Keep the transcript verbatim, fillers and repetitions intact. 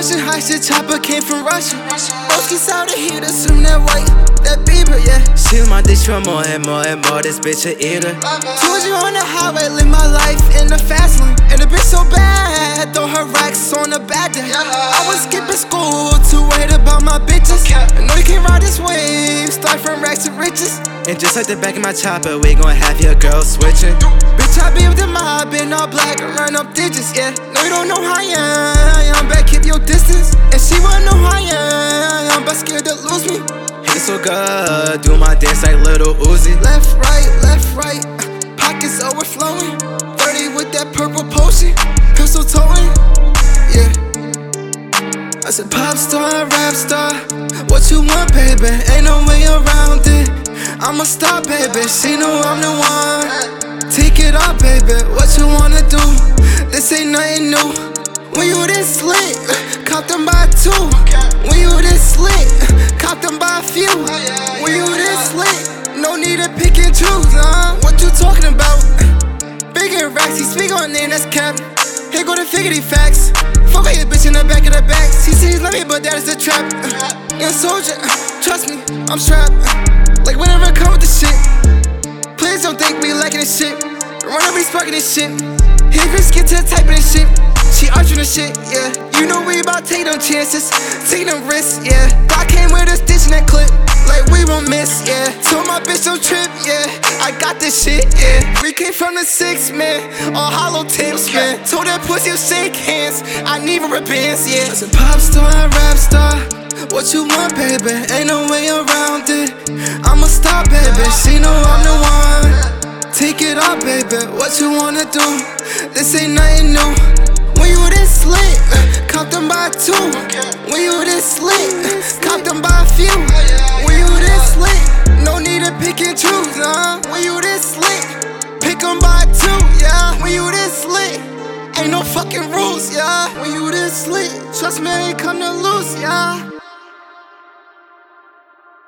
Russian high shit, chopper came from Russia. Broski's out of here, assume that white, that Bieber, yeah. She on my dish for more and more and more, this bitch a eater. Told you on the highway, live my life in the fast lane. And the bitch so bad, throw her racks on the bad day. I was skipping school to worried about my bitches. I know you can't ride this wave, start from racks to riches. And just like the back of my chopper, we gon' have your girl switching. Bitch, I be with the mob in all black and run up digits, yeah. No, you don't know how I am, I'm back, keep your distance. And she wanna know how I am, but scared to lose me. It's so good, do my dance like Lil Uzi. Left, right, left, right, uh, pockets overflowing. thirty with that purple potion, pistol towing, yeah. I said pop star, rap star, what you want, baby? Ain't no way around it. I'ma stop, baby, she know I'm the one. Take it off, baby, what you wanna do? This ain't nothing new. When you this lit, caught them by two. When you this lit, caught them by a few. When you this lit, no need to pick and choose, huh? What you talking about? Big and racks, he speak on name, that's cap. Here go the figgity facts. Fuck with your bitch in the back of the back. She says love me, but that is a trap. Young soldier, trust me, I'm strapped. Like whenever I come with the shit, please don't think we lacking this shit. Run up, we sparking this shit. Here, Chris, get to the type of this shit. She arching the shit, yeah. You know we about to take them chances, take them risks, yeah. I came with a stitch in that clip, like we won't miss, yeah. Told my bitch don't trip, yeah. I got this shit, yeah. We came from the six, man, all hollow tips, man. Told that pussy to shake hands, I need ribbons, yeah. I said pop star, rap star, what you want, baby? Ain't no way around it. I'ma stop, baby, she know I'm the one. Take it off, baby, what you wanna do? This ain't nothing new. When you this lit, caught them by two. When you this lit, caught them by a few. When you this lit, no need to pick and choose, huh? When you this lit, pick them by two, yeah. When you this lit, ain't no fucking rules, yeah. When you this lit, trust me, I ain't come to lose, yeah.